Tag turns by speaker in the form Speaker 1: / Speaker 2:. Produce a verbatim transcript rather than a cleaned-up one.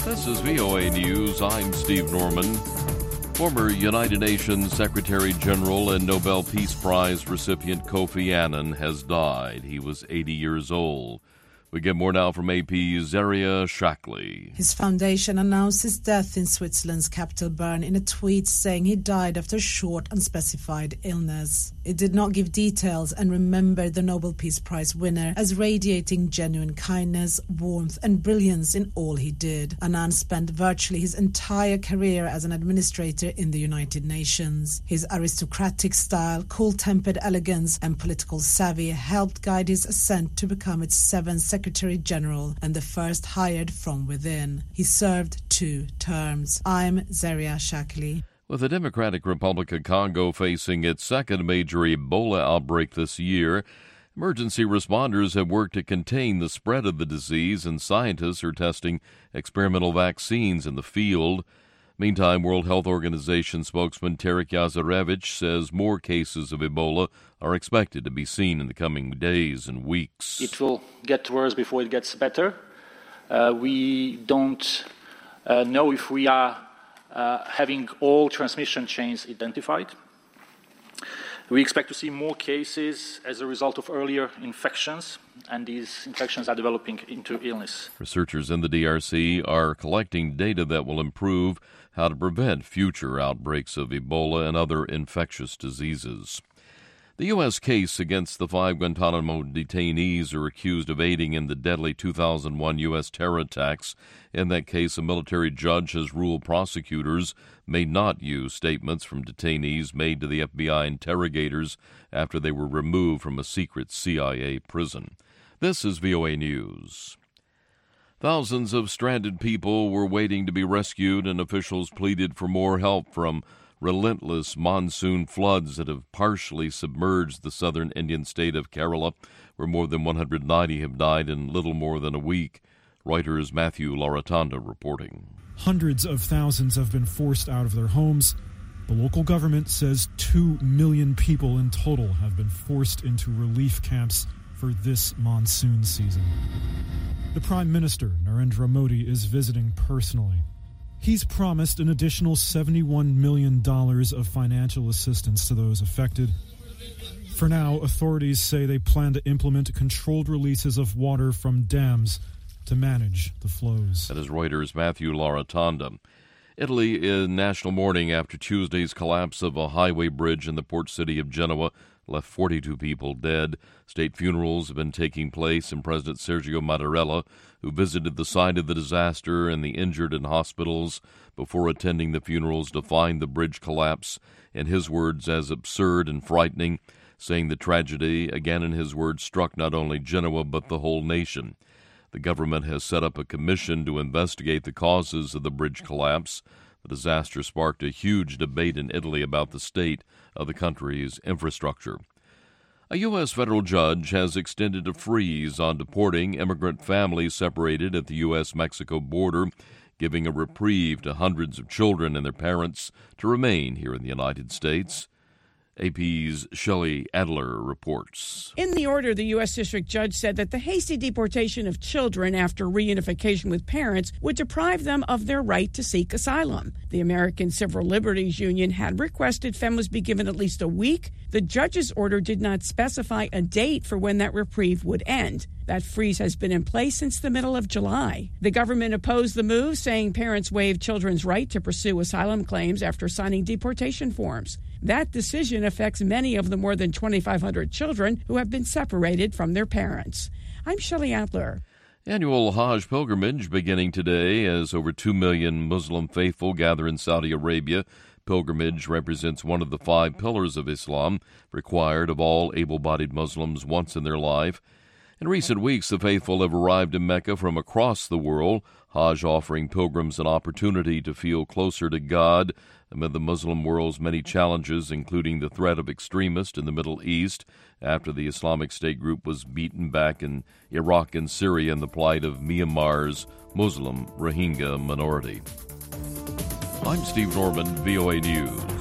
Speaker 1: This is V O A News. I'm Steve Norman. Former United Nations Secretary General and Nobel Peace Prize recipient Kofi Annan has died. He was eighty years old. We get more now from A P's Zaria Shackley.
Speaker 2: His foundation announced his death in Switzerland's capital Bern in a tweet saying he died after a short, unspecified illness. It did not give details and remembered the Nobel Peace Prize winner as radiating genuine kindness, warmth and brilliance in all he did. Annan spent virtually his entire career as an administrator in the United Nations. His aristocratic style, cool-tempered elegance and political savvy helped guide his ascent to become its seventh Secretary Secretary General and the first hired from within. He served two terms. I'm Zaria Shackley.
Speaker 1: With the Democratic Republic of Congo facing its second major Ebola outbreak this year, emergency responders have worked to contain the spread of the disease, and scientists are testing experimental vaccines in the field. Meantime, World Health Organization spokesman Tarek Yazarevich says more cases of Ebola are expected to be seen in the coming days and weeks.
Speaker 3: It will get worse before it gets better. Uh, we don't uh, know if we are uh, having all transmission chains identified. We expect to see more cases as a result of earlier infections, and these infections are developing into illness.
Speaker 1: Researchers in the D R C are collecting data that will improve how to prevent future outbreaks of Ebola and other infectious diseases. The U S case against the five Guantanamo detainees who are accused of aiding in the deadly two thousand one U S terror attacks. In that case, a military judge has ruled prosecutors may not use statements from detainees made to the F B I interrogators after they were removed from a secret C I A prison. This is V O A News. Thousands of stranded people were waiting to be rescued, and officials pleaded for more help from relentless monsoon floods that have partially submerged the southern Indian state of Kerala, where more than one hundred ninety have died in little more than a week. Reuters' Matthew Laratanda reporting.
Speaker 4: Hundreds of thousands have been forced out of their homes. The local government says two million people in total have been forced into relief camps for this monsoon season. The Prime Minister, Narendra Modi, is visiting personally. He's promised an additional seventy-one million dollars of financial assistance to those affected. For now, authorities say they plan to implement controlled releases of water from dams to manage the flows.
Speaker 1: That is Reuters' Matthew Laratanda. Italy in national mourning after Tuesday's collapse of a highway bridge in the port city of Genoa left forty-two people dead. State funerals have been taking place, and President Sergio Mattarella, who visited the site of the disaster and the injured in hospitals before attending the funerals, defined the bridge collapse, in his words, as absurd and frightening, saying the tragedy, again in his words, struck not only Genoa but the whole nation. The government has set up a commission to investigate the causes of the bridge collapse. The disaster sparked a huge debate in Italy about the state of the country's infrastructure. A U S federal judge has extended a freeze on deporting immigrant families separated at the U S Mexico border, giving a reprieve to hundreds of children and their parents to remain here in the United States. A P's Shelley Adler reports.
Speaker 5: In the order, the U S District Judge said that the hasty deportation of children after reunification with parents would deprive them of their right to seek asylum. The American Civil Liberties Union had requested families be given at least a week. The judge's order did not specify a date for when that reprieve would end. That freeze has been in place since the middle of July. The government opposed the move, saying parents waived children's right to pursue asylum claims after signing deportation forms. That decision affects many of the more than twenty-five hundred children who have been separated from their parents. I'm Shelley Adler.
Speaker 1: Annual Hajj pilgrimage beginning today as over two million Muslim faithful gather in Saudi Arabia. Pilgrimage represents one of the five pillars of Islam required of all able-bodied Muslims once in their life. In recent weeks, the faithful have arrived in Mecca from across the world, Hajj offering pilgrims an opportunity to feel closer to God amid the Muslim world's many challenges, including the threat of extremists in the Middle East after the Islamic State group was beaten back in Iraq and Syria, and the plight of Myanmar's Muslim Rohingya minority. I'm Steve Norman, V O A News.